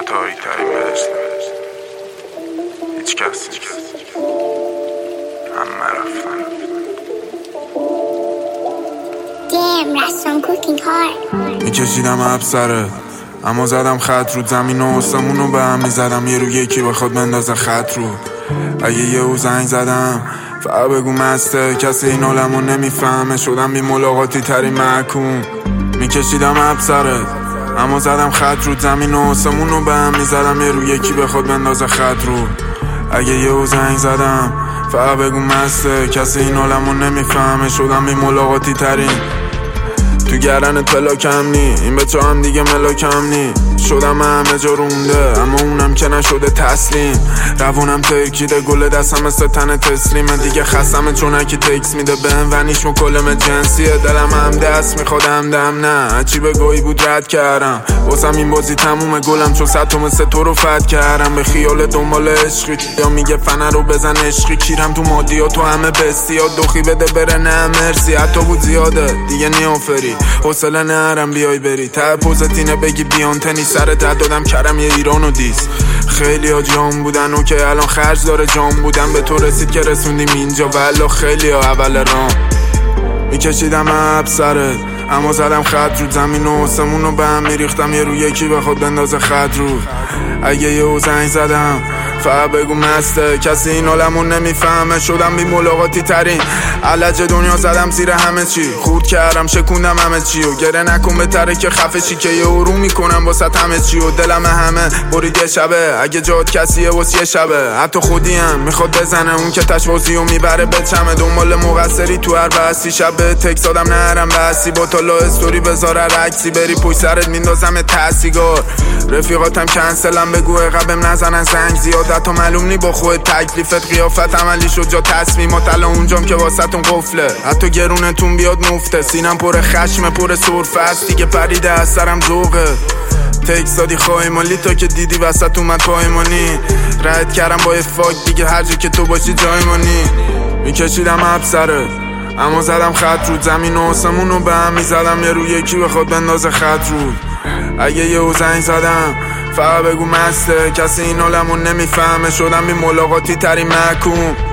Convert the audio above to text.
کوتاهی ترین بهشت هیچ کس همه رفتن. میکشیدم ابسره اما زدم خط رو زمین و آسمونو به هم میزدم، یه رو یکی بخواد بندازه خط رو. اگه یهو زنگ زدم فقط بگو مسته، کسی این عالمو نمیفهمه، شدم بی ملاقاتی ترین محکوم. میکشیدم ابسره اما زدم خط رو زمین و آسمونو به هم میزدم، یه رو یکی بخواد بندازه خط رو. اگه یهو زنگ زدم فقط بگو مسته، کسی این عالمو نمیفهمه، شدم بی ملاقاتی ترین. تو گردن پلاکم نی، این بچه هم دیگه ملاکم نی، شدم همه جا رونده اما اونم که نشده تسلیم. روونم ترکیده گل دستم مثل تن تسلیمه، دیگه خستم چونکی تکس میده بهم و نیش مکلم جنسیه. دلم هم دست میخواد همدم نه چی به گاهی بود رد کردم، واسم این بازی تمومه گلم چون صد مثل تو رو فد کردم. به خیال دنبال عشقی یا میگه فنه رو بزن عشقی، کیرم تو مادیات تو همه بستیات، دخی بده بره نه مرسی، حتی بود زیاده دیگه نیافری حوصله نرم بیای بری ته پوزتینه بگی بیان تنی سر درد دادم کرم یه ایرانو دیس. خیلی ها جام بودن و که الان خرج داره جام بودن، به تو رسید که رسوندیم اینجا والا خیلی ها اول رام. میکشیدم ابسره اما زدم خط رو زمین و آسمونو به هم میریختم، یه رو یکی بخواد بندازه خط رو. اگه یهو زنگ زدم فقط بگو مسته، کسی این عالمو نمیفهمه، شدم بی ملاقاتی ترین. علج دنیا زدم زیر همه چی، خورد کردم شکوندم همه چی و گره نکن بهتره که خفه چی، که یه رو میکنم واسه همه چی و دلم همه برید یه شبه. اگه جات کسیه واسه یه شبه حتی خودیم میخواد بزنه اون که تشوازی و میبره به چمه، دنبال مقصری تو هر بحثی شبه تکس دادم نرم بحثی با تالا استوری بذاره رکسی، بری پوش سرت میندازم تحصیگار. رفیقاتم کنسلم بگو قبم نزنن زنگ زیاد، حتی معلوم نی با خود تکلیفت قیافت عملی شد جا تصمیمات الان اونجام که واسهتون قفله، حتی گرونتون بیاد مفته، سینم پر خشم پر سرفه است دیگه پریده از سرم ذوقه. تکس دادی خواهی مالی تا که دیدی وسط اومد پایمانی، رد کردم با یه فاک دیگه هر جا که تو باشی جای مانی. میکشیدم ابسره اما زدم خط رو زمین و آسمونو به هم میزدم، یه رو یکی بخواد بندازه خط رو. اگه یهو زنگ زدم فقط بگو مسته، کسی این عالمو نمیفهمه، شدم بی ملاقاتی ترین محکوم.